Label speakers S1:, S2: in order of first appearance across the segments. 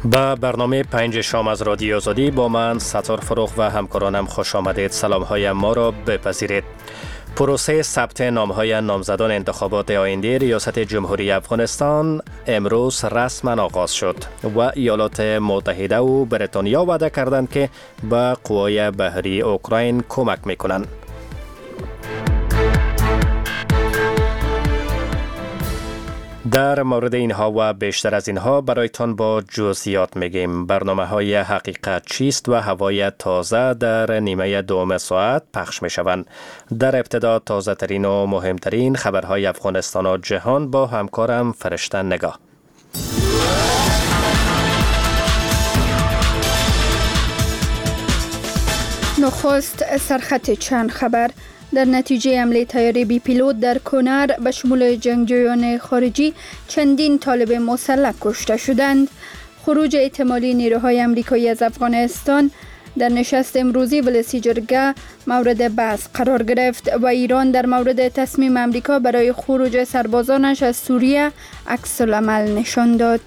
S1: به برنامه 5 شام از رادیو آزادی با من ستار فروغ و همکارانم خوش آمدید. سلام‌های ما را بپذیرید. پروسه ثبت نام‌های نامزدان انتخابات آینده ریاست جمهوری افغانستان امروز رسما آغاز شد و ایالات متحده و بریتانیا وعده کردند که به قوای بحری اوکراین کمک می‌کنند. در مورد اینها و بیشتر از اینها برایتان با جزئیات میگیم. برنامه‌های حقیقت چیست و هوای تازه در نیمه دوم ساعت پخش میشوند. در ابتدا تازه ترین و مهمترین خبرهای افغانستان و جهان با همکارم فرشته نگاه.
S2: نخست سرخط چند خبر. در نتیجه حمله طیاره بی پیلوت در کنر به شمول جنگجویان خارجی چندین طالب مسلح کشته شدند. خروج احتمالی نیروهای آمریکایی از افغانستان در نشست امروزی ولسی جرگه مورد بحث قرار گرفت و ایران در مورد تصمیم آمریکا برای خروج سربازانش از سوریه عکس العمل نشان داد.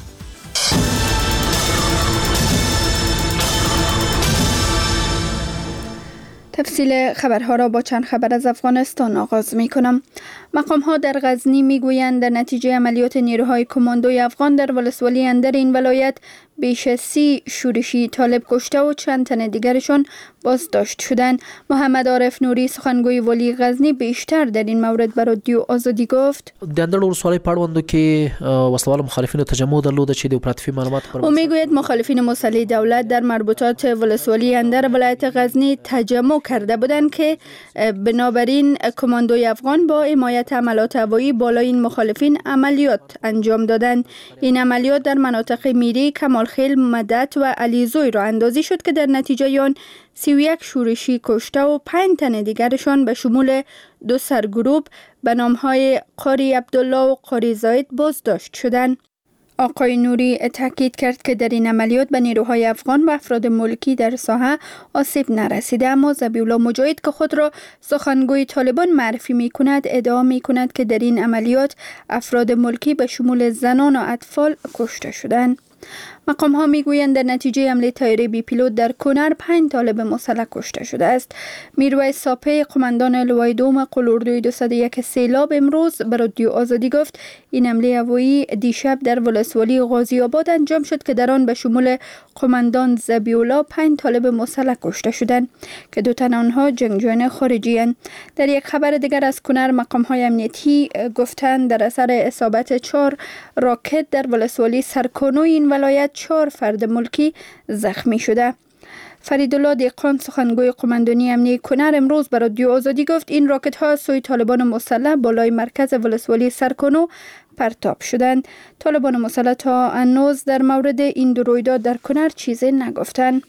S2: تفصیل خبرها را با چند خبر از افغانستان آغاز می کنم. مقام ها در غزنی می گویند در نتیجه عملیات نیروهای کماندوی افغان در ولسوالی اندر این ولایت بیش از 30 شورشی طالب کشته و چند تن دیگرشان بازداشت شدند. محمد عارف نوری سخنگوی والی غزنی بیشتر در این مورد به رادیو آزادی گفت.
S3: د اندر ولسوالی پړوندو کې وسلوال مخالفینو تجمع درلوده چې د اپراتیفي معلومات
S2: او میگوید مخالفین مسلح دولت در مربوطات ولسوالی اندر ولایت غزنی تجمع کرده بودند که بنابراین کماندوی افغان با حمایت عملات هوایی بالای این مخالفین عملیات انجام دادند. این عملیات در مناطق میری، کمالخیل، مدت و علیزوی را اندازی شد که در نتیجه آن 31 شورشی کشته و 5 تن دیگرشان به شمول 2 سرگروه به نامهای قاری عبدالله و قاری زاید بازداشت شدند. آقای نوری تاکید کرد که در این عملیات به نیروهای افغان و افراد ملکی در ساحه آسیب نرسیده، اما ذبیحالله مجاهد که خود را سخنگوی طالبان معرفی می کند ادعا می کند که در این عملیات افراد ملکی به شمول زنان و اطفال کشته شدند. مقام ها می گویند در نتیجه حمله طیاره بی پیلوت در کنر 5 طالب مسلح کشته شده است. میرویس ساپه قماندان لوای دوم قلاردوی 201 سیلاب امروز به رادیو آزادی گفت این حمله هوایی دیشب در ولسوالی غازی آباد انجام شد که در آن به شمول قماندان ذبیحالله 5 طالب مسلح کشته شدند که 2 تن آنها جنگجویان خارجی اند. در یک خبر دیگر از کنر مقام های امنیتی گفتند در اثر اصابت 4 راکت در ولسوالی سرکانو این ولایت 4 فرد ملکی زخمی شده. فریدالله دیقان سخنگوی قماندانی امنیتی کنر امروز به رادیو آزادی گفت این راکت ها سوی طالبان مسلح بالای مرکز ولسوالی سرکانو پرتاب شدند. طالبان مسلح تا هنوز در مورد این 2 رویداد در کنر چیزی نگفتند.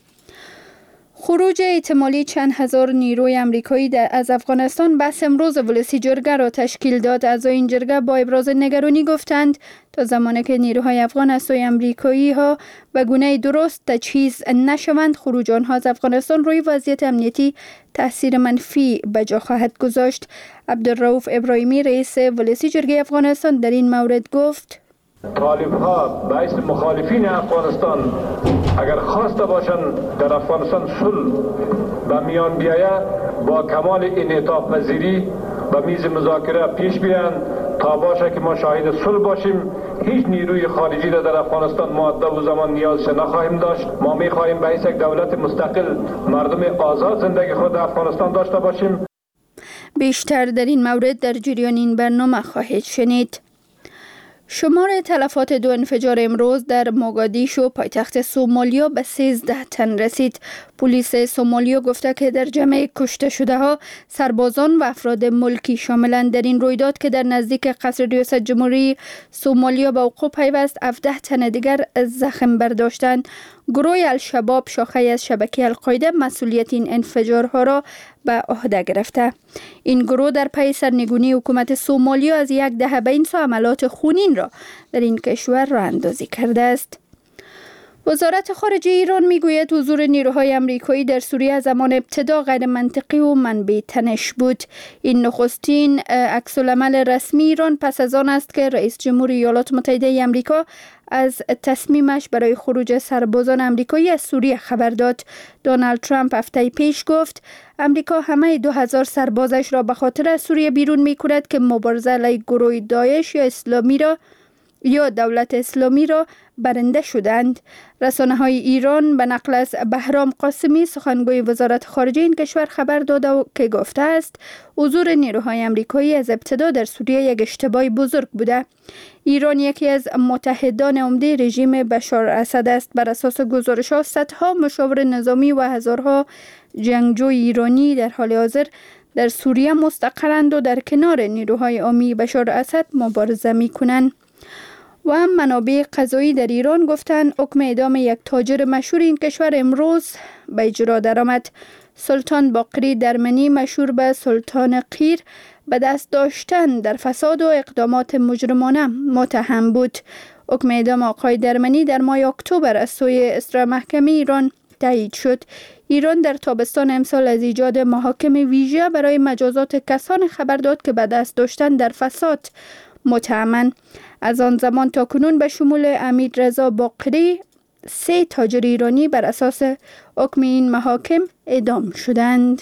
S2: خروج احتمالی چند هزار نیروی آمریکایی از افغانستان بس امروز ولسی جرگه را تشکیل داد. اعضای این جرگه با ابراز نگرانی گفتند تا زمانی که نیروهای افغان از سوی آمریکایی ها به گونه درست تجهیز نشوند خروج آنها از افغانستان روی وضعیت امنیتی تاثیر منفی به جا خواهد گذاشت. عبدالرؤوف ابراهیمی رئیس ولسی جرگه افغانستان در این مورد گفت
S4: طالب ها باعث مخالفین افغانستان اگر خواسته باشند در افغانستان صلح به میان بیاید با کمال انعطاف پذیری به میز مذاکره پیش بیایند تا باشه که ما شاهد صلح باشیم. هیچ نیروی خارجی را در افغانستان ماده و زمان نیازش نخواهیم داشت. ما میخواهیم به یک دولت مستقل مردم آزاد زندگی خود در افغانستان داشته باشیم.
S2: بیشتر در این مورد در جریان این برنامه خواهید شنید. شمار تلفات 2 انفجار امروز در موگادیشو پایتخت سومالیا به 13 تن رسید. پلیس سومالیا گفته که در جمع کشته شده ها سربازان و افراد ملکی شاملند. در این رویداد که در نزدیک قصر ریاست جمهوری سومالیا به وقوع پیوست 17 تن دیگر زخم برداشتند. گروه الشباب شاخه از شبکه القاعده مسئولیت این انفجارها را به عهده گرفته. این گروه در پی سرنگونی حکومت سومالیا از 10 دهه به این سو عملات خونین را در این کشور راه اندازی کرده است. وزارت خارجه ایران میگوید حضور نیروهای آمریکایی در سوریه زمان ابتدا غیر منطقی و منبع تنش بود. این نخستین عکس العمل رسمی ایران پس از آن است که رئیس جمهور ایالات متحده آمریکا از تصمیمش برای خروج سربازان آمریکایی از سوریه خبر داد. دونالد ترامپ هفته پیش گفت آمریکا همه 2000 سربازش را به خاطر از سوریه بیرون می‌کند که مبارزه علیه گروه داعش یا دولت اسلامی را برنده شدند. رسانه‌های ایران به نقل از بهرام قاسمی سخنگوی وزارت خارجه این کشور خبر داده که گفته است حضور نیروهای آمریکایی از ابتدا در سوریه یک اشتباه بزرگ بوده. ایران یکی از متحدان عمده رژیم بشار اسد است. بر اساس گزارش‌ها صدها مشاور نظامی و هزارها جنگجوی ایرانی در حال حاضر در سوریه مستقرند و در کنار نیروهای عامی بشار اسد مبارزه می‌کنند. و منابع قضایی در ایران گفتند حکم اعدام یک تاجر مشهور این کشور امروز به اجرا درآمد. سلطان باقری درمنی مشهور به سلطان قیر به دست داشتن در فساد و اقدامات مجرمانه متهم بود. حکم اعدام آقای درمنی در ماه اکتبر از سوی اصلاح محکمه ایران تایید شد. ایران در تابستان امسال از ایجاد محاکم ویژه برای مجازات کسان خبر داد که به دست داشتن در فساد متهمند. از آن زمان تا کنون به شمول امیررضا باقری 3 تاجر ایرانی بر اساس حکم این محاکم اعدام شدند.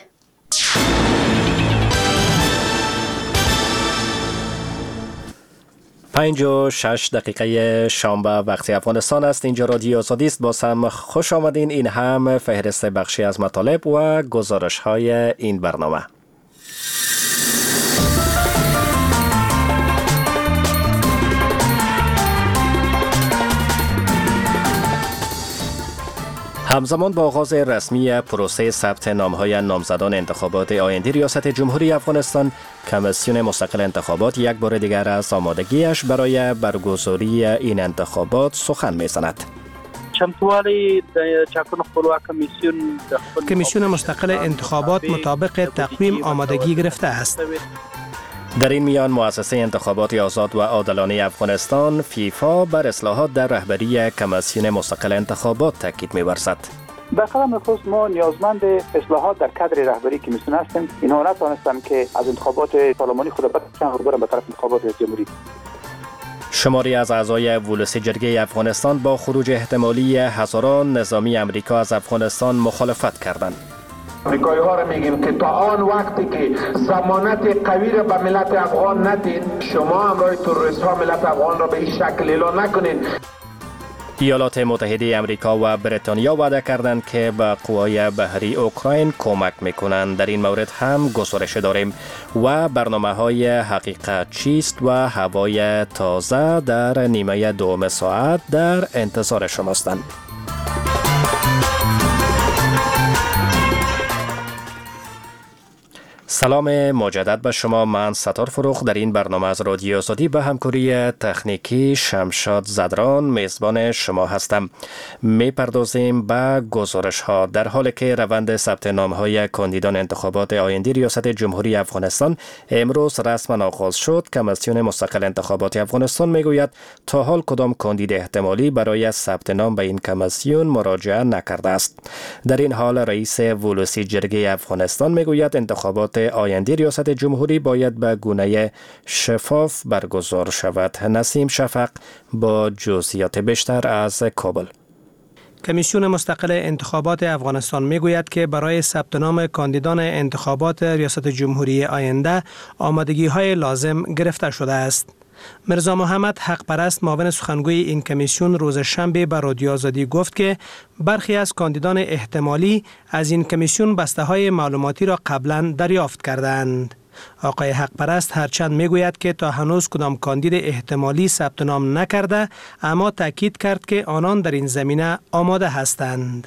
S1: 5:06 شنبه وقت افغانستان است. اینجا رادیو آزادی است. باز هم خوش آمدین. این هم فهرست بخشی از مطالب و گزارش های این برنامه. همزمان با آغاز رسمی پروسه ثبت نام‌های نامزدان انتخابات آینده ریاست جمهوری افغانستان، کمیسیون مستقل انتخابات یک بار دیگر از آمادگیش برای برگزاری این انتخابات سخن می‌زند.
S5: کمیسیون مستقل انتخابات مطابق تقویم آمادگی گرفته است.
S1: در این میان مؤسسه انتخابات آزاد و عادلانه افغانستان فیفا بر اصلاحات در رهبری کمیسیون مستقل انتخابات تاکید می‌ورزد.
S6: در قدم خصوص ما نیازمند اصلاحات در کادر رهبری کمیسیون هستیم. اینها نتوانستند که از انتخابات پارلمانی خود بچن رو برن به طرف انتخابات جمهوری.
S1: شماری از اعضای ولسی جرگه افغانستان با خروج احتمالی هزاران نظامی آمریکا از افغانستان مخالفت کردند.
S4: امریکایی ها را میگیم که تا آن وقتی که ضمانت قوی را به ملت افغان ندید، شما همراه تروریست ها ملت افغان را به این شکل اعلان نکنید.
S1: ایالات متحده آمریکا و بریتانیا وعده کردند که به قوای بحری اوکراین کمک میکنند. در این مورد هم گزارش داریم و برنامه‌های حقیقت چیست و هوای تازه در نیمه دوم ساعت در انتظار شماستند. سلام مجدد به شما. من ستار فروخ در این برنامه از رادیو آزادی به همکاری تکنیکی شمشاد زدران میزبان شما هستم. میپردازیم به گزارش ها. در حالی که روند ثبت نام های کاندیدان انتخابات آینده ریاست جمهوری افغانستان امروز رسما آغاز شد، کمیسیون مستقل انتخابات افغانستان میگوید تا حال کدام کاندید احتمالی برای ثبت نام به این کمیسیون مراجعه نکرده است. در این حال رئیس ولسی جرگه افغانستان میگوید انتخابات آینده ریاست جمهوری باید به گونه شفاف برگزار شود. نسیم شفق با جزئیات بیشتر از کابل.
S5: کمیسیون مستقل انتخابات افغانستان میگوید که برای ثبت نام کاندیدان انتخابات ریاست جمهوری آینده آمادگی‌های لازم گرفته شده است. مرزا محمد حق پرست معاون سخنگوی این کمیسیون روز شنبه به رادیو آزادی گفت که برخی از کاندیدان احتمالی از این کمیسیون بسته‌های معلوماتی را قبلا دریافت کردند. آقای حق پرست هرچند میگوید که تا هنوز کدام کاندید احتمالی ثبت نام نکرده، اما تاکید کرد که آنان در این زمینه آماده هستند.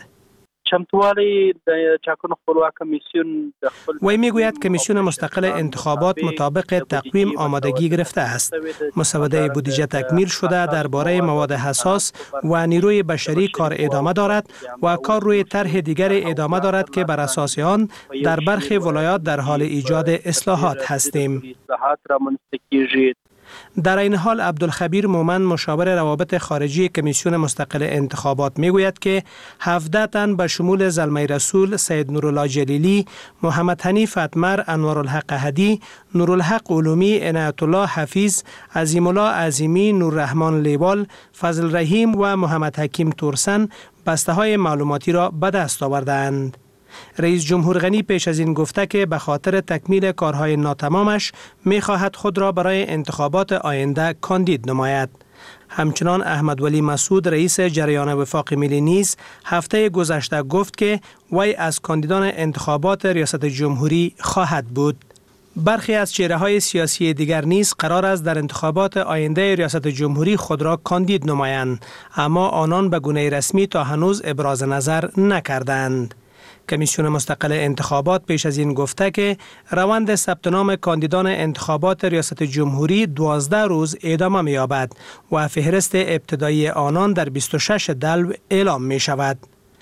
S5: وی میگوید کمیسیون مستقل انتخابات مطابق تقویم آمادگی گرفته است. مسوده بودجه تکمیل شده، درباره مواد حساس و نیروی بشری کار ادامه دارد و کار روی طرح دیگر ادامه دارد که بر اساس آن در برخی ولایات در حال ایجاد اصلاحات هستیم. در این حال عبدالخبیر مومن مشاور روابط خارجی کمیسیون مستقل انتخابات میگوید که 17 تن به شمول زلمه رسول، سید نورالله جلیلی، محمد حنیف اتمر، انوارالحق احدی، نورالحق علومی، عنایت الله حفیظ، عظیم الله عظیمی، نوررحمان لیوال، فضل رحیم و محمد حکیم تورسن بسته های معلوماتی را به دست آوردند. رئیس جمهور غنی پیش از این گفته که به خاطر تکمیل کارهای ناتمامش می‌خواهد خود را برای انتخابات آینده کاندید نماید. همچنان احمد ولی مسعود رئیس جریان وفاق ملی نیز هفته گذشته گفت که وی از کاندیدان انتخابات ریاست جمهوری خواهد بود. برخی از چهره‌های سیاسی دیگر نیز قرار است در انتخابات آینده ریاست جمهوری خود را کاندید نمایند، اما آنان به گونه رسمی تا هنوز ابراز نظر نکردند. کمیسیون مستقل انتخابات پیش از این گفته که روند ثبت نام کاندیدان انتخابات ریاست جمهوری 12 روز ادامه می‌یابد و فهرست ابتدایی آنان در 26 دلو اعلام می شود.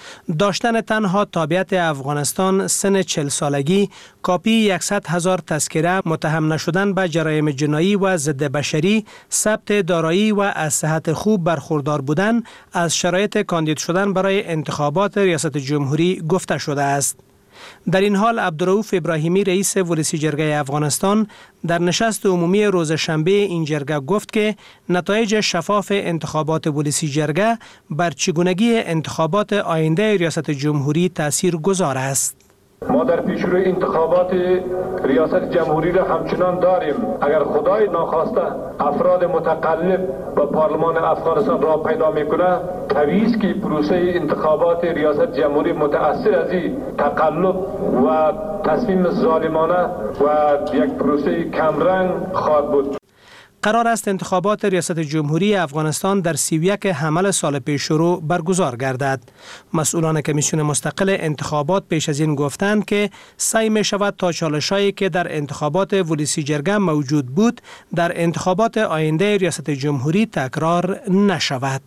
S5: داشتن تنها تابعیت افغانستان، سن 40 سالگی، کاپی 100,000 تذکره، متهم نشدن به جرایم جنایی و ضد بشری، ثبت دارایی و از صحت خوب برخوردار بودن از شرایط کاندید شدن برای انتخابات ریاست جمهوری گفته شده است. در این حال عبدالرؤوف ابراهیمی رئیس ولسی جرگه افغانستان در نشست عمومی روز شنبه این جرگه گفت که نتایج شفاف انتخابات ولسی جرگه بر چگونگی انتخابات آینده ریاست جمهوری تأثیر گذار است.
S4: ما در پیشروی انتخابات ریاست جمهوری را همچنان داریم. اگر خدای ناخواسته افراد متقلب به پارلمان افغانستان را پیدا میکنه، طبیعی است که پروسه انتخابات ریاست جمهوری متأثر از این تقلب و تصمیم ظالمانه و یک پروسه کمرنگ خواهد بود.
S5: قرار است انتخابات ریاست جمهوری افغانستان در 31 حمل سال پیش رو برگزار گردد. مسئولان کمیسیون مستقل انتخابات پیش از این گفتند که سعی می شود تا چالش‌هایی که در انتخابات ولسی جرگه موجود بود در انتخابات آینده ریاست جمهوری تکرار نشود.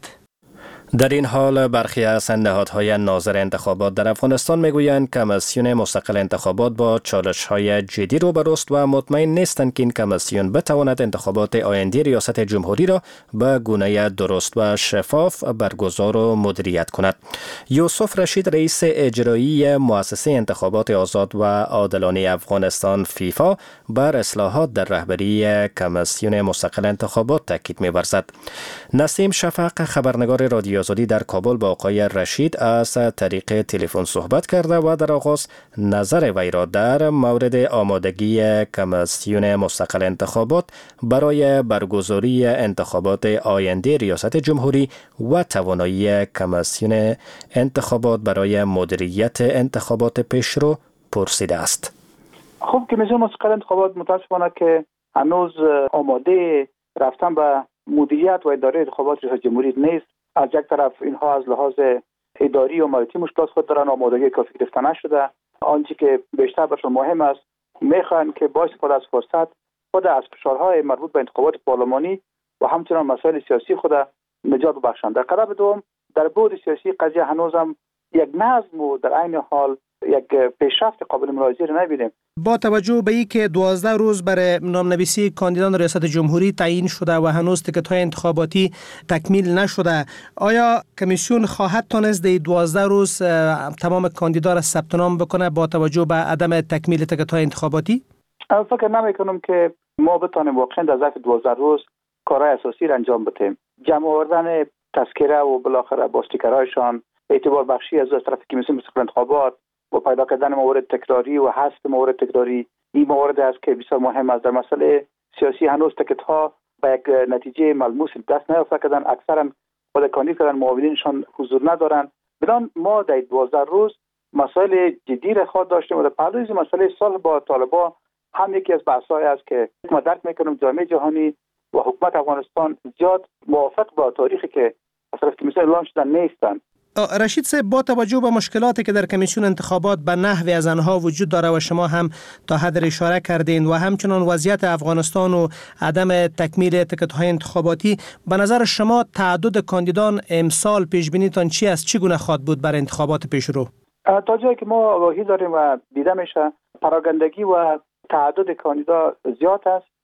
S1: در این حال برخی از نهادهای ناظر انتخابات در افغانستان میگویند کمیسیون مستقل انتخابات با چالش‌های جدی روبروست و مطمئن نیستند که این کمیسیون بتواند انتخابات آینده ریاست جمهوری را به گونه درست و شفاف برگزار و مدیریت کند. یوسف رشید رئیس اجرایی مؤسسه انتخابات آزاد و عادلانه افغانستان فیفا بر اصلاحات در رهبری کمیسیون مستقل انتخابات تاکید می‌ورزد. نسیم شفق خبرنگار رادیو آزادی در کابل با آقای رشید از طریق تلفن صحبت کرده و در آغاز نظر وی را در مورد آمادگی کمیسیون مستقل انتخابات برای برگزاری انتخابات آینده ریاست جمهوری و توانایی کمیسیون انتخابات برای مدیریت انتخابات پیشرو پرسیده است.
S6: خب کمیسیون مستقل انتخابات متاسفانه که هنوز آماده رفتن به مدیریت و اداره انتخابات ریاست جمهوری نیست. از یک طرف اینها از لحاظ اداری و مالیاتی مشکلات خود دارن، آمادگی کافی گرفته نشده. آنچه که بیشتر برشون مهم است میخوان که با استفاده از فرصت خود از فشارهای مربوط به انتخابات پارلمانی و همچنان مسائل سیاسی خود نجات ببخشند. در قدم دوم در بعد سیاسی قضیه هنوزم یک نظم و در عین حال یک پیشرفت قابل ملاحظه را نبینیم.
S5: با توجه به اینکه 12 روز برای نامنویسی کاندیدان ریاست جمهوری تعیین شده و هنوز تیکت‌های انتخاباتی تکمیل نشده، آیا کمیسیون خواهد تانست در 12 روز تمام کاندیدا را ثبت نام بکنه با توجه به عدم تکمیل تیکت‌های انتخاباتی؟
S6: فکر نمی‌کنم که ما بتونیم واقعا در ظرف 12 روز کارهای اساسی را انجام بدیم. جمع آوردن تذکره و بالاخره با استیکرهایشان، اعتبار بخشی از طرف کمیسیون مستقل انتخابات و پیدا کردن موارد تکراری و حذف موارد تکراری، این موارد است که بسیار مهم است. در مسئله سیاسی هنوز تکت‌ها به یک نتیجه ملموس دست نیافتند. اکثرا خود کاندید کردن معاونینشان حضور ندارند. بدان ما در 12 روز مسائل جدی را خواهد داشتیم و در پهلوی مسئله صلح با طالبان هم یکی از بحث‌های است که ما درک می‌کنیم جامعه جهانی و حکومت افغانستان زیاد موافق با تاریخی که از طرف کمیسیون اعلام شده نیستند.
S5: رشید صاحب، با توجه به مشکلاتی که در کمیسیون انتخابات به نحوی از آنها وجود داره و شما هم تا حد اشاره کردین و همچنان وضعیت افغانستان و عدم تکمیل تیکت‌های انتخاباتی، به نظر شما تعدد کاندیدان امسال پیش بینیتان چی است؟ چگونه خواهد بود برای انتخابات پیشرو؟
S6: تا جایی که ما آگاهی داریم و دیده میشه پراگندگی و تعدد کاندیدا زیاد است.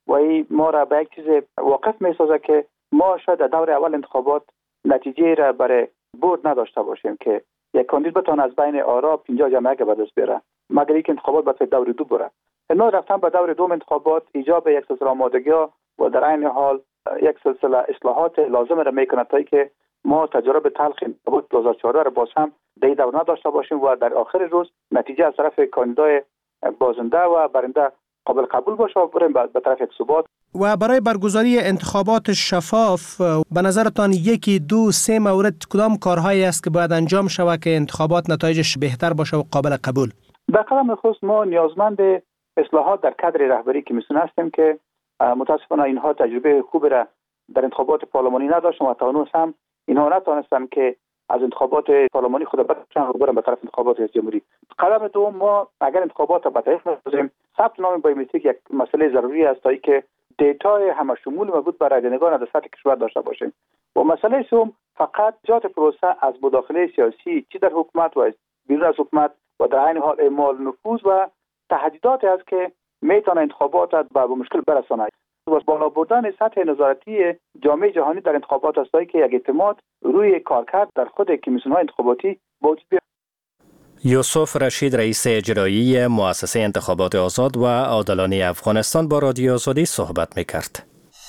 S6: و این ما را به یک چیز واقف می‌سازه که ما شاید در دور اول انتخابات نتیجه را برای برد نداشته باشیم که یک کاندید بتونه از بین آرا 50 جمعه به دست بیاره، مگر اینکه انتخابات به دور دو بره. اینا رفتن به دور دوم انتخابات ایجاب یک سلسله آمادگی‌ها و در عین حال یک سلسله اصلاحات لازم را میکنه تا که ما تجربه تلخ انتخابات 2014 را باز هم در دور نداشته باشیم و در آخر روز نتیجه از طرف کاندیدای بازنده و برنده قابل قبول باشه و بریم به طرف یک ثبات.
S5: و برای برگزاری انتخابات شفاف به نظرتان یکی دو سه مورد کدام کارهایی است که باید انجام شود که انتخابات نتایجش بهتر باشه و قابل قبول؟
S6: در قدم خصوص ما نیازمند اصلاحات در کادر رهبری کمیسیون هستیم که متاسفانه اینها تجربه خوبی را در انتخابات پارلمانی نداشتن و تا هنوز هم اینها نتوانستن که از انتخابات پارلمانی خود بتونن رو برن به طرف انتخابات ریاست جمهوری. قدم دوم ما اگر انتخابات را به تاریخ بگذاریم ثبت نام بایومتریک یک مسئله ضروری است تا اینکه دیتای همه شمول مربوط به رایدهندگان در سطح کشور داشته باشیم. و مسئله سوم فقط جهت پروسه از مداخله سیاسی چی در حکومت و بیرون از حکومت و در عین حال اعمال نفوذ و تهدیداتی است که میتونه انتخابات به مشکل برساند. و بالا بردن سطح نظارتی جامعه جهانی در انتخابات است که یک اعتماد روی کارکرد در خود کمیسیون‌های انتخاباتی وجود بیاورد.
S1: یوسف رشید رئیس اجرایی مؤسسه انتخابات آزاد و عادلانه افغانستان با رادیو آزادی صحبت می‌کرد.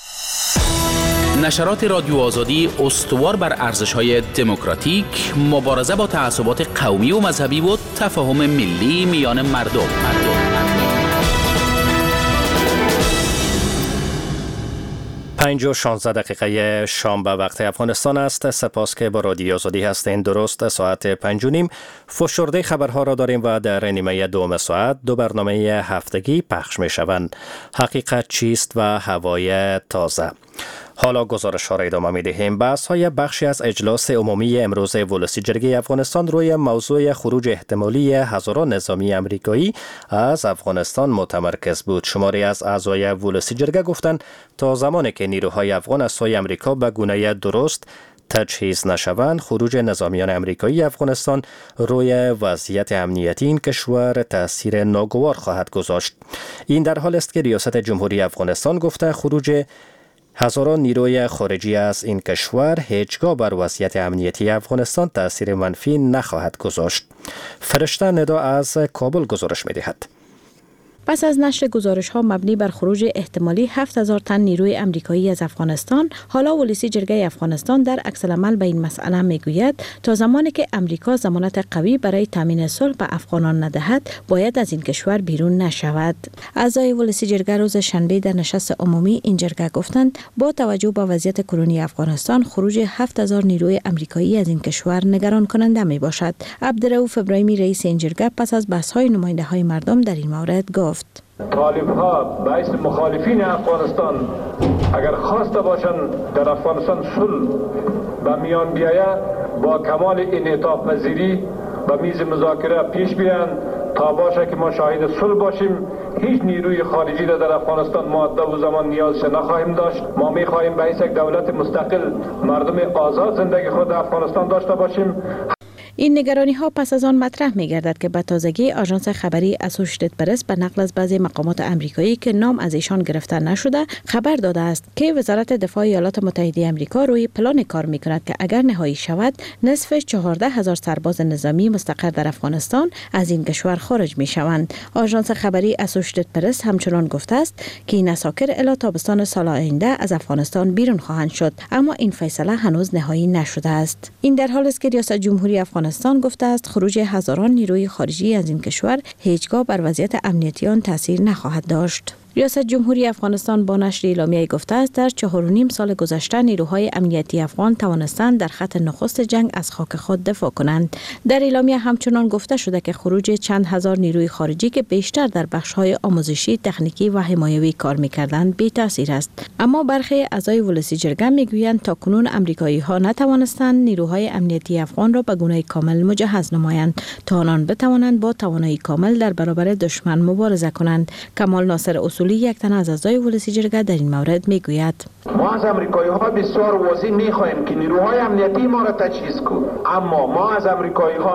S7: نشرات رادیو آزادی استوار بر ارزش‌های دموکراتیک، مبارزه با تعصبات قومی و مذهبی و تفاهم ملی میان مردم.
S1: 5:16 شام به وقت افغانستان است. سپاس که با رادیو آزادی هستین. درست ساعت 5:30 فشرده خبرها را داریم و در نیمه دوم ساعت دو برنامه هفتگی پخش می شوند. حقیقت چیست و هوای تازه. حالا گزارش ها را ادامه می دهیم. بحث های بخشی از اجلاس عمومی امروز ولسی جرگه افغانستان روی موضوع خروج احتمالی هزاران نظامی امریکایی از افغانستان متمرکز بود. شماری از اعضای ولسی جرگه گفتند تا زمانی که نیروهای افغان از سوی امریکا به گونه درست تجهیز نشوند، خروج نظامیان امریکایی افغانستان روی وضعیت امنیتی این کشور تأثیر ناگوار خواهد گذاشت. این در حال است که ریاست جمهوری افغانستان گفته خروج هزاران نیروی خارجی از این کشور هیچگاه بر وضعیت امنیتی افغانستان تأثیر منفی نخواهد گذاشت. فرشته ندا از کابل گزارش می‌دهد.
S8: پس از نشر گزارش‌ها مبنی بر خروج احتمالی 7000 تن نیروی امریکایی از افغانستان، حالا ولسی جرگه افغانستان در عکس العمل به این مسئله میگوید تا زمانی که امریکا ضمانت قوی برای تامین صلح به افغانان ندهد، باید از این کشور بیرون نشود. اعضای ولسی جرگه روز شنبه در نشست عمومی این جرگه گفتند با توجه به وضعیت کنونی افغانستان، خروج 7000 نیروی امریکایی از این کشور نگران کننده می باشد. عبدالرؤوف ابراهیمی رئیس این جرگه پس از بحث‌های نماینده‌های مردم در این مورد گفت:
S4: طالب‌ها باعث مخالفین افغانستان اگر خواسته باشند در افغانستان صلح به میان بیاید، با کمال انعطاف پذیری به میز مذاکره پیش بیایند تا باشه که ما شاهد صلح باشیم. هیچ نیروی خارجی را در افغانستان مؤدب و زمان نیازش نخواهیم داشت. ما می‌خواهیم به یک دولت مستقل مردم آزاد زندگی خود در افغانستان داشته باشیم.
S8: این نگرانی ها پس از آن مطرح می گردد که به تازگی آژانس خبری اسوشیتد پرس به نقل از بعضی مقامات امریکایی که نام از ایشان گرفته نشده خبر داده است که وزارت دفاع ایالات متحده آمریکا روی پلان کار می کند که اگر نهایی شود نصف 14,000 سرباز نظامی مستقر در افغانستان از این کشور خارج می شوند. آژانس خبری اسوشیتد پرس همچنان گفته است که این اساکر الی تابستان سال آینده از افغانستان بیرون خواهند شد، اما این فیصله هنوز نهایی نشده است. این در حالی است که ریاست جمهوری افغانستان گفته است خروج هزاران نیروی خارجی از این کشور هیچگاه بر وضعیت امنیتی آن تاثیر نخواهد داشت. ریاست جمهوری افغانستان با نشر اعلامیه گفته است در 4.5 سال گذشته نیروهای امنیتی افغان توانستند در خط نخست جنگ از خاک خود دفاع کنند. در اعلامیه همچنان گفته شده که خروج چند هزار نیروی خارجی که بیشتر در بخش‌های آموزشی، تکنیکی و حمایوی کار می‌کردند بی تاثیر است. اما برخی اعضای ولسی جرگه می‌گویند تاکنون آمریکایی‌ها نتوانستند نیروهای امنیتی افغان را به گونه کامل مجهز نمایند تا آنان بتوانند با توانایی کامل در برابر دشمن مبارزه کنند. کمال ناصر رسولی یک تن از اعضای ولسی جرگه در این مورد میگوید:
S4: ما از امریکایی ها بسیار واضح میخواهیم که نیروهای امنیتی ما را تجهیز کن، اما ما از امریکایی ها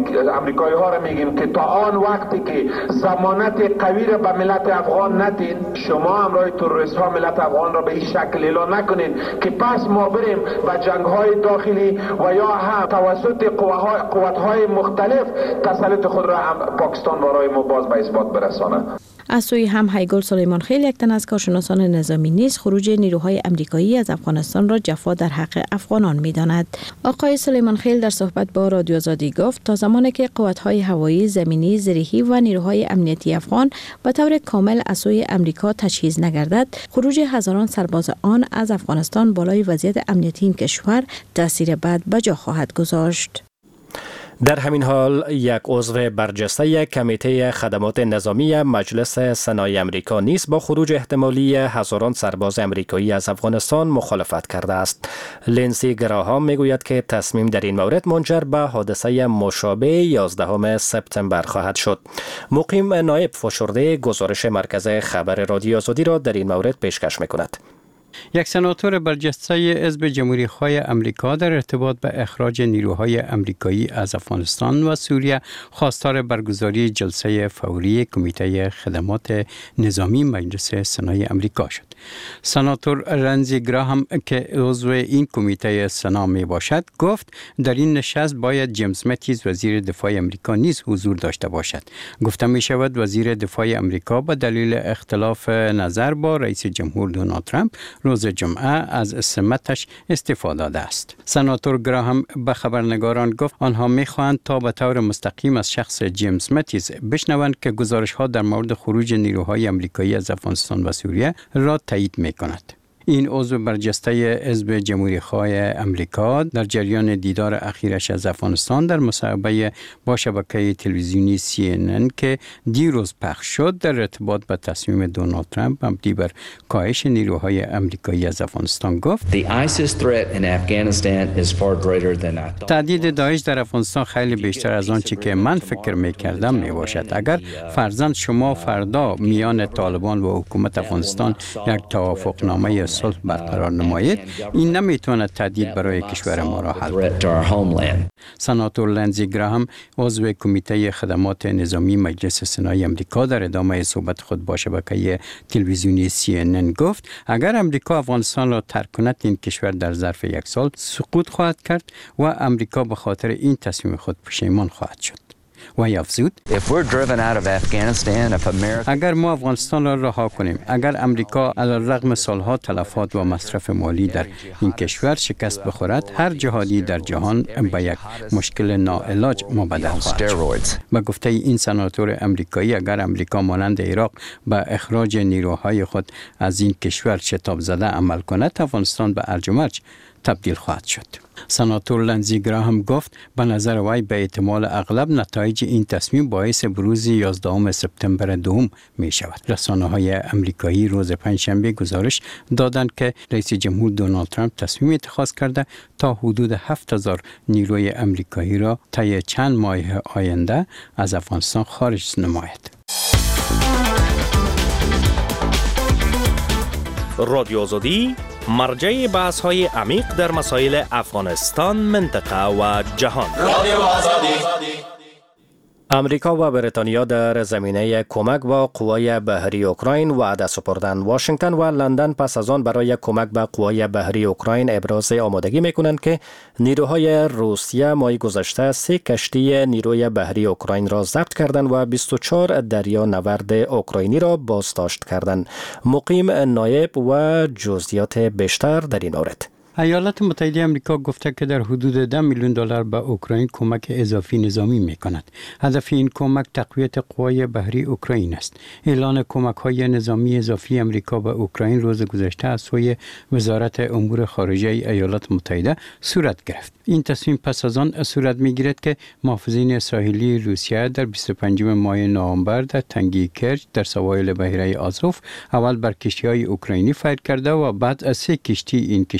S4: را میگیم که تا آن وقتی که ضمانت قوی را به ملت افغان ندید، شما همراه تروریست ها ملت افغان را به این شکل اعلان نکنید که پس ما بریم به جنگ های داخلی و یا هم توسط قوت های مختلف تسلط خود را پاکستان برای ما باز به اثبات برسانه.
S8: از سوی هم هیگل سلیمان خیل، یک تن از کارشناسان نظامی نیز خروج نیروهای امریکایی از افغانستان را جفا در حق افغانان می‌داند. آقای سلیمان خیل در صحبت با رادیو آزادی گفت تا زمانی که قوت‌های هوایی، زمینی، زرهی و نیروهای امنیتی افغان به طور کامل از سوی امریکا تجهیز نگردد، خروج هزاران سرباز آن از افغانستان بالای وضعیت امنیتی این کشور تأثیر بد به جا خواهد گذاشت.
S1: در همین حال یک عضو برجسته کمیته خدمات نظامی مجلس سنای امریکا نیز با خروج احتمالی هزاران سرباز امریکایی از افغانستان مخالفت کرده است. لینسی گراهام میگوید که تصمیم در این مورد منجر به حادثه مشابه 11 سپتامبر خواهد شد. مقیم نایب فشرده گزارش مرکز خبر رادیو آزادی را در این مورد پیشکش میکند.
S9: یک سناتور برجسته حزب جمهوری‌خواه امریکا در ارتباط به اخراج نیروهای امریکایی از افغانستان و سوریه خواستار برگزاری جلسه فوری کمیته خدمات نظامی مجلس سنای امریکا شد. سناتور لینزی گراهام که عضو این کمیته سنا می باشد گفت در این نشست باید جیمز متیز وزیر دفاع امریکا نیز حضور داشته باشد. گفته می شود وزیر دفاع امریکا به دلیل اختلاف نظر با رئیس جمهور دونالد ترامپ روز جمعه از سمتش استفاده داده است. سناتور گراهام به خبرنگاران گفت آنها می‌خواهند تا به طور مستقیم از شخص جیمز متیز بشنوند که گزارش‌ها در مورد خروج نیروهای امریکایی از افغانستان و سوریه را تایید می‌کند. این عضو برجسته حزب جمهوری‌خواه امریکا در جریان دیدار اخیرش از افغانستان در مصاحبه با شبکه تلویزیونی CNN که دیروز پخش شد در ارتباط با تصمیم دونالد ترامپ مبنی بر کاهش نیروهای امریکایی از افغانستان گفت تهدید داعش در افغانستان خیلی بیشتر از آنچه که من فکر می‌کردم میباشد. اگر فرضاً شما فردا میان طالبان و حکومت افغانستان یک توافقنامه صلح برقرار نمایید، این نمیتواند تهدید برای کشور ما را حل کند. سناتور لینزی گراهام عضو کمیته خدمات نظامی مجلس سنای امریکا در ادامه صحبت خود با شبکه تلویزیونی CNN گفت اگر امریکا افغانستان را ترک کند این کشور در ظرف 1 سال سقوط خواهد کرد و امریکا به خاطر این تصمیم خود پشیمان خواهد شد. و افزود اگر ما افغانستان را رها کنیم، اگر امریکا علیرغم سالها تلفات و مصرف مالی در این کشور شکست بخورد، هر جهادی در جهان به یک مشکل ناعلاج مبدل خواهد شد. به گفته این سناتور امریکایی اگر امریکا مانند عراق به اخراج نیروهای خود از این کشور شتاب زده عمل کند، افغانستان به ارج و مرج تبدیل خواهد شد. سناتور لینزی گراهام گفت به نظر وی به احتمال اغلب نتایج این تصمیم باعث بروز 11 سپتامبر دوم می شود. رسانه‌های امریکایی روز پنجشنبه گزارش دادند که رئیس جمهور دونالد ترامپ تصمیم اتخاذ کرده تا حدود 7000 نیروی امریکایی را طی چند ماه آینده از افغانستان خارج نماید.
S10: رادیو آزادی مرجع بحث‌های عمیق در مسائل افغانستان، منطقه و جهان. رادیو آزادی.
S1: امریکا و بریتانیا در زمینه کمک با قوای بحری اوکراین وعده سپردند. واشنگتن و لندن پس از آن برای کمک به قوای بحری اوکراین ابراز آمادگی می‌کنند که نیروهای روسیه ماه گذشته 3 کشتی نیروی بحری اوکراین را ضبط کردند و 24 دریانورد اوکراینی را بازداشت کردند. مقیم نایب و جزئیات بیشتر در این مورد.
S9: ایالات متحده آمریکا گفته که در حدود $10 میلیون به اوکراین کمک اضافی نظامی می‌کند. هدف این کمک تقویت قوای بحری اوکراین است. اعلان کمک‌های نظامی اضافی آمریکا به اوکراین روز گذشته از سوی وزارت امور خارجه ایالات متحده صورت گرفت. این تصمیم پس از آن صورت می‌گیرد که محافظین ساحلی روسیه در 25 ماه نوامبر در تنگه کرچ در سواحل بحیره آزوف اول بر کشتی‌های اوکراینی فایر کرده و بعد از 3 کشتی این کشور و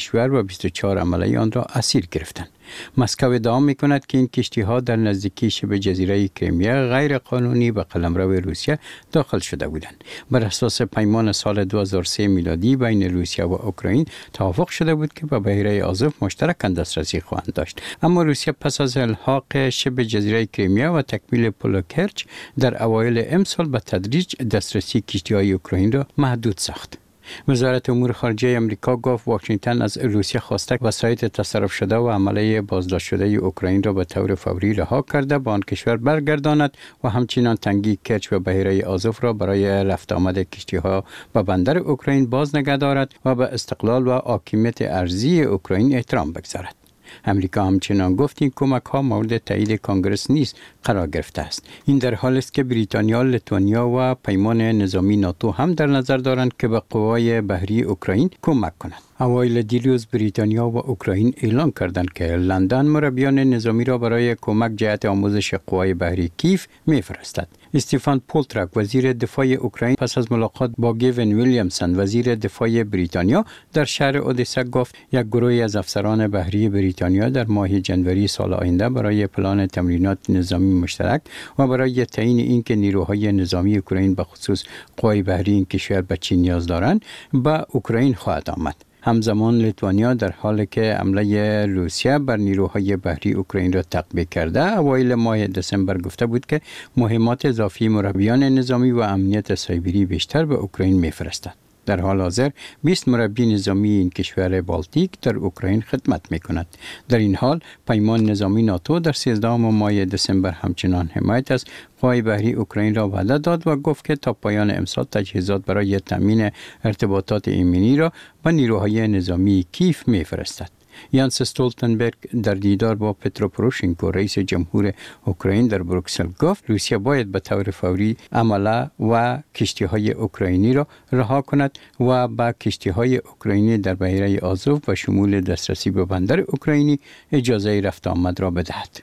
S9: 24 عمله آن را اسیر گرفتند. مسکو ادعا می‌کند که این کشتی‌ها در نزدیکی شبه جزیره کریمیا غیر قانونی به قلمرو روسیه داخل شده بودند. بر اساس پیمان سال 2003 میلادی بین روسیه و اوکراین توافق شده بود که به بحیره آزوف مشترکاً دسترسی خواهند داشت. اما روسیه پس از الحاق شبه جزیره کریمیا و تکمیل پل کرچ در اوایل امسال به تدریج دسترسی کشتی‌های اوکراین را محدود ساخت. وزارت امور خارجه امریکا گفت واشنگتن از روسیه خواسته وسایط تصرف شده و عمله بازداشت شده اوکراین را به طور فوری رها کرده به آن کشور برگرداند و همچنین تنگی کرچ و بحیره آزوف را برای رفت آمد کشتی‌ها به بندر اوکراین باز نگه دارد و به استقلال و حاکمیت ارضی اوکراین احترام بگذارد. امریکا همچنان گفت این کمک ها مورد تایید کنگره نیز قرار گرفته است. این در حالی است که بریتانیا، لیتوانیا و پیمان نظامی ناتو هم در نظر دارند که به قوای بحری اوکراین کمک کنند. اوایل دیروز بریتانیا و اوکراین اعلام کردند که لندن مربیان نظامی را برای کمک جهت آموزش قوای بحری کیف می‌فرستد. استیفان پولترک وزیر دفاع اوکراین پس از ملاقات با گیون ویلیامسون وزیر دفاع بریتانیا در شهر اودسا گفت یک گروه از افسران بحری بریتانیا در ماه جنوری سال آینده برای پلان تمرینات نظامی مشترک و برای تعیین اینکه نیروهای نظامی اوکراین به خصوص قوای بحری این کشور به چی نیاز دارند به اوکراین خواهد آمد. همزمان لیتوانیا در حالی که حمله روسیه بر نیروهای بحری اوکراین را تقویه کرده اوایل ماه دسامبر گفته بود که مهمات اضافی مربیان نظامی و امنیت سایبری بیشتر به اوکراین می‌فرستد. در حال حاضر 20 مربی نظامی این کشور بالتیک در اوکراین خدمت می‌کند. در این حال پیمان نظامی ناتو در 13 ماه دسامبر همچنان حمایت از قوای بحری اوکراین را وعده داد و گفت که تا پایان امسال تجهیزات برای تامین ارتباطات ایمنی را به نیروهای نظامی کیف می‌فرستد. یانس استولتنبرگ در دیدار با پترو پروشنکو رئیس جمهور اوکراین در بروکسل گفت روسیه باید به طور فوری عمله و کشتی‌های اوکراینی را رها کند و با کشتی‌های اوکراینی در بحیره آزوف و شمول دسترسی به بندر اوکراینی اجازه رفت آمد را بدهد.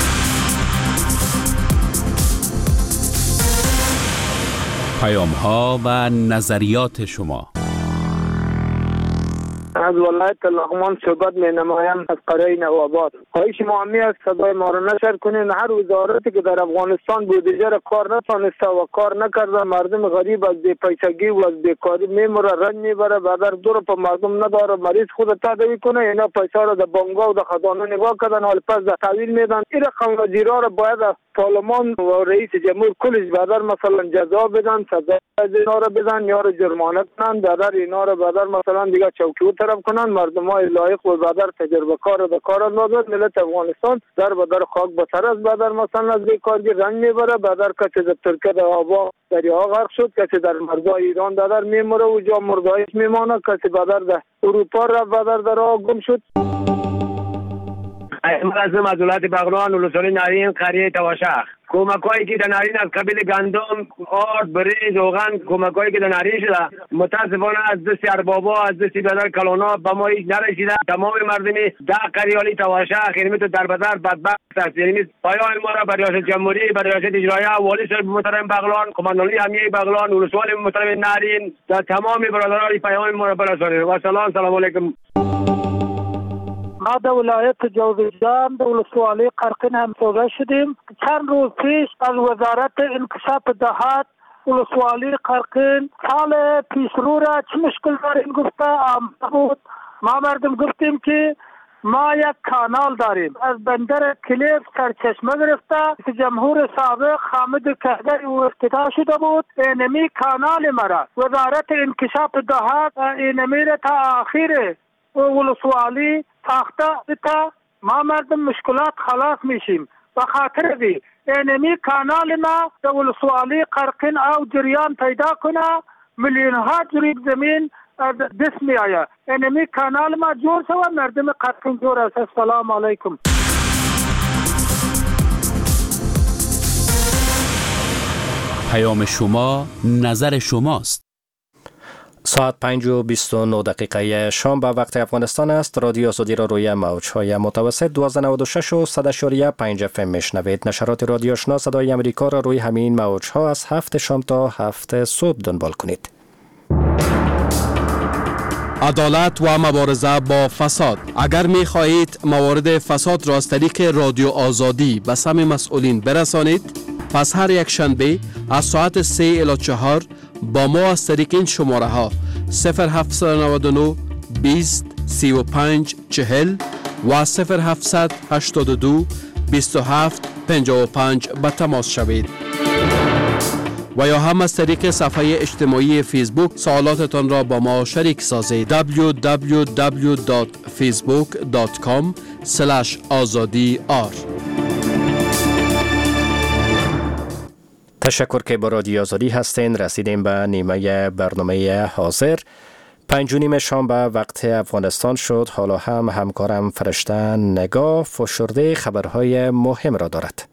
S7: پیام‌ها و نظریات شما.
S11: از ولایت لغمان صحبت می نمایم از قریه نوآباد. خواهش شما همی است صدای ما را نشر کنین. هر وزارتی که در افغانستان بودجه را کار نتوانسته و کار نکرده مردم غریب از بی‌پیسگی و از بیکاری میموره رنج میبره بعد دور په مردم نداره مریض خود تداوی کنه اینا پیسه را در بانک‌ها و در خزانه نگاه کردن حال پس در تحویل میدن. این رقم وزیرا را باید پارلمان و رئیس جمهور کلش بعد مثلا جزا بدن سزا اینا را بدن یا را جرمانه کنن بعد اینا را بعد مثلا دیگه چوکی طرف کنن مردمای لایق و بعد تجربه کار در کار اندازد. ملت افغانستان در بدر خاک بتر است بعد مثلا از بیکاری رنج میبره بعد کسی در ترکیه در آبا دریا غرق شد کسی در مرزهای ایران در میمره و جا مردایش میمانه کسی بعد در اروپا را بعد در آب گم شد.
S12: مراسم از ولایت بغلان ولسوالی نارین قریه تواشاخ کمکایی که در نارین از قبیل گندم آرد برنج روغن کمکایی که در نارین شده متاسفانه از دست اربابا از دست بدر کلانا به ما هیچ نرسیده. تمام مردمی ده قریالی تواشاخ یعنی در بدر بدبخت است. یعنی پیام ما را برای ریاست جمهوری برای ریاست اجرایه والی صاحب محترم بغلان کماندانی امنیه بغلان ولسوالی محترم نارین در تمام برادران پیام ما را برسانید. و سلام علیکم.
S13: ما در ولایت جوزجان در ولسوالی قرقین همسوده شدیم. چند روز پیش از وزارت انکشاف دهات ولسوالی قرقین سال پیش رو را چه مشکل داریم گفته آمده بود. ما مردم گفتیم که ما یک کانال داریم از بندر کلیف سرچشمه گرفته جمهور سابق حامد کهدری و افتتاح شده بود. اینمی کانال مرا وزارت انکشاف دهات اینمی را تا آخر ولسوالی ساخته تا ما مردم مشکلات خلاص میشیم. و خاطر دی اینمی کانال ما در ولسوالی قرقین او جریان پیدا کنه میلیون ها جریب زمین دست می آید. اینمی کانال ما جور شود مردم قرقین جور است. السلام علیکم.
S7: پیام شما نظر شماست.
S1: ساعت 5:29 شام به وقت افغانستان است. رادیو آزادی را روی موج‌های متوسط 1296 و 100.5 FM میشنوید. نشرات رادیو آشنا صدای امریکا را روی همین موج‌ها از 7 شام تا 7 صبح دنبال کنید.
S14: عدالت و مبارزه با فساد. اگر می خواهید موارد فساد را از طریق رادیو آزادی به سمع مسئولین برسانید، پس هر یک شنبه از ساعت 3 الی 4 با ما از طریق این شماره ها 0799 20 35 40 و 0782 27 55 به تماس شوید. و یا هم از طریق صفحه اجتماعی فیسبوک سوالاتتان را با ما شریک سازید. www.facebook.com/azadi-r.
S1: تشکر که با رادیو آزادی هستین. رسیدیم به نیمه برنامه حاضر. 5:30 شام به وقت افغانستان شد. حالا هم همکارم فرشته نگاه فشرده خبرهای مهم را دارد.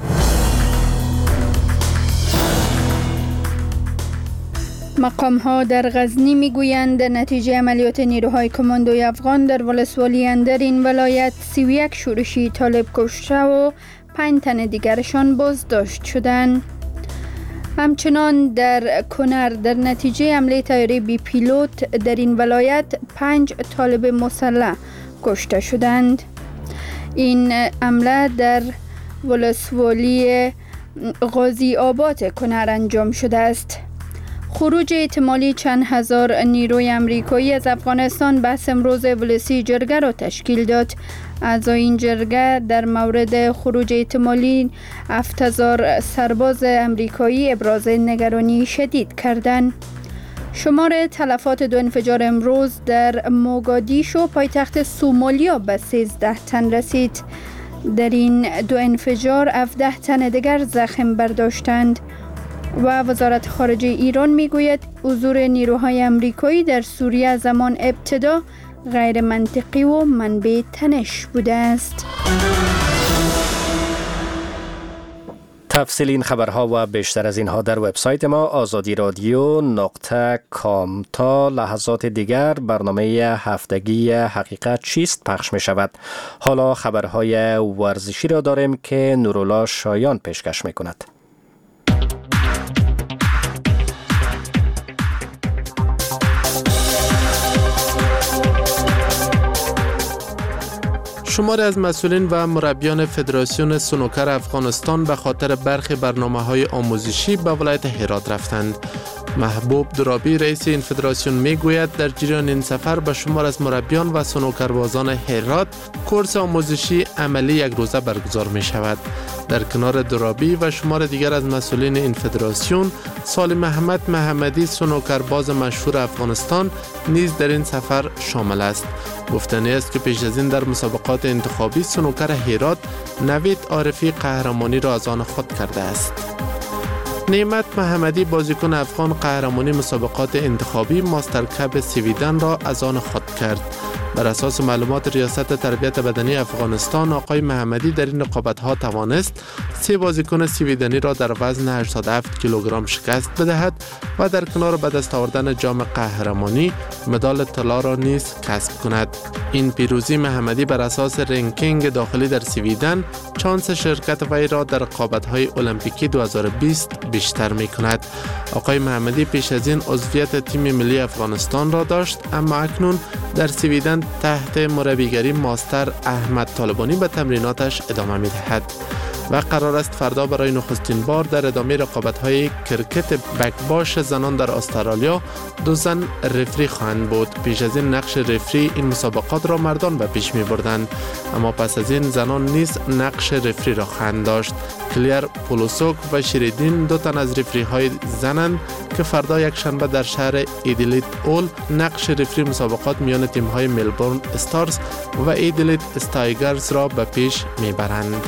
S2: مقام ها در غزنی میگویند نتیجه عملیات نیروهای کماندوی افغان در ولسوالی اندر این ولایت 31 شورشی طالب کشته و 5 تن دیگرشان بازداشت شدند. همچنان در کنر در نتیجه حمله طیاره بی پیلوت در این ولایت 5 طالب مسلح کشته شدند. این حمله در ولسوالی غازی آباد کنر انجام شده است. خروج احتمالی چند هزار نیروی امریکایی از افغانستان بحث امروز ولسی جرگه را تشکیل داد. اعضای این جرگه در مورد خروج احتمالی 7000 سرباز امریکایی ابراز نگرانی شدید کردند. شمار تلفات 2 انفجار امروز در موگادیشو پایتخت سومالیا به 13 تن رسید. در این 2 انفجار 17 تن دیگر زخم برداشتند. و وزارت خارجه ایران میگوید حضور نیروهای امریکایی در سوریه زمان ابتدا غیر منطقی و منبع تنش بوده است.
S1: تفصیل این خبرها و بیشتر از اینها در وبسایت ما azadiradyo.com. تا لحظات دیگر برنامه هفتگی حقیقت چیست پخش می شود. حالا خبرهای ورزشی را داریم که نورالله شایان پیشکش می کند.
S15: شماری از مسئولین و مربیان فدراسیون سنوکر افغانستان به خاطر برخی برنامه‌های آموزشی به ولایت هرات رفتند. محبوب درابی رئیس این فدراسیون میگوید در جریان این سفر به شمار از مربیان و سنوکربازان هرات کورس آموزشی عملی 1 روزه برگزار می شود. در کنار درابی و شمار دیگر از مسئولین این فدراسیون، سالم محمد محمدی سنوکرباز مشهور افغانستان نیز در این سفر شامل است. گفتنی است که پیش از این در مسابقات انتخابی سنوکر هرات نوید عارفی قهرمانی را از آن خود کرده است. نعمت محمدی بازیکن افغان قهرمانی مسابقات انتخابی ماستر کپ سویدن را از آن خود کرد. بر اساس معلومات ریاست تربیت بدنی افغانستان، آقای محمدی در این رقابت‌ها توانست 3 بازیکن سویدنی را در وزن 87 کیلوگرم شکست بدهد و در کنار به دست آوردن جام قهرمانی مدال طلا را نیز کسب کند. این پیروزی محمدی بر اساس رنکینگ داخلی در سویدن چانس شرکت وی را در رقابت‌های المپیکی 2020 بیشتر می‌کند. آقای محمدی پیش از این عضویت تیم ملی افغانستان را داشت، اما اکنون در سویدن تحت مربیگری ماستر احمد طالبانی به تمریناتش ادامه می‌دهد و قرار است فردا برای نخستین بار در ادامه رقابت‌های کرکت بکباش زنان در استرالیا 2 زن رفری خواهند بود. پیش از این نقش رفری این مسابقات را مردان به پیش می‌بردند، اما پس از این زنان نیز نقش رفری را خواهند داشت. کلیر پولوسوک و شریدین 2 تن از رفری‌های زنند که فردا یک شنبه در شهر ایدلیت اول نقش رفری مسابقات میان تیم‌های ملبورن استارز و ایدلیت استایگرز را به پیش می‌برند.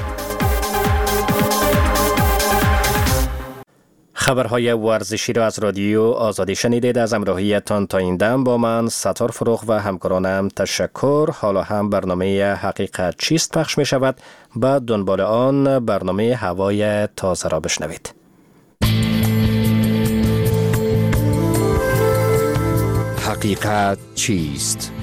S1: خبرهای ورزشی را از رادیو آزادی شنیدید. از همراهیتان تا این دم با من ستار فروغ و همکارانم تشکر. حالا هم برنامه حقیقت چیست پخش می شود. بعد دنبال آن برنامه هوای تازه را بشنوید.
S16: حقیقت چیست؟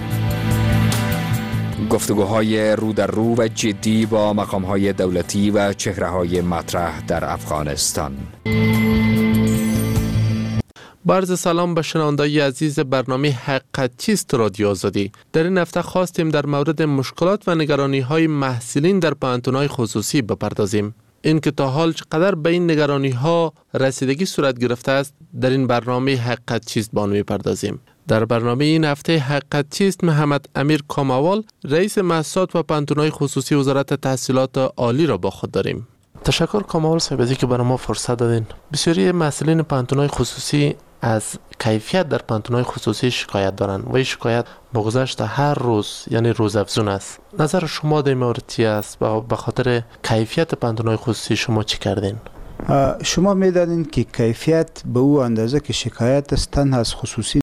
S16: گفتگوهای رو در رو و جدی با مقامهای دولتی و چهره‌های مطرح در افغانستان.
S15: با عرض سلام به شنوندگان عزیز برنامه حقیقت چیست رادیو آزادی. در این هفته خواستیم در مورد مشکلات و نگرانی های محصلین در پوهنتون‌های خصوصی بپردازیم. این که تا حال چقدر به این نگرانی ها رسیدگی صورت گرفته است در این برنامه حقیقت چیست با آن میپردازیم. در برنامه این هفته حقیقت چیست محمد امیر کاموال رئیس مؤسسات و پوهنتون‌های خصوصی وزارت تحصیلات عالی را با خود داریم. تشکر کاموال صاحب از اینکه برای ما فرصت دادین. بسیاری مسئولین پوهنتون‌های خصوصی از کیفیت در پوهنتون‌های خصوصی شکایت دارند و این شکایت با گذشت هر روز یعنی روزافزون است. نظر شما در این مورد چی است و به خاطر کیفیت پوهنتون‌های خصوصی شما چی کردین؟
S17: شما می‌دانید که کیفیت به او اندازه که شکایت است تنها از خصوصی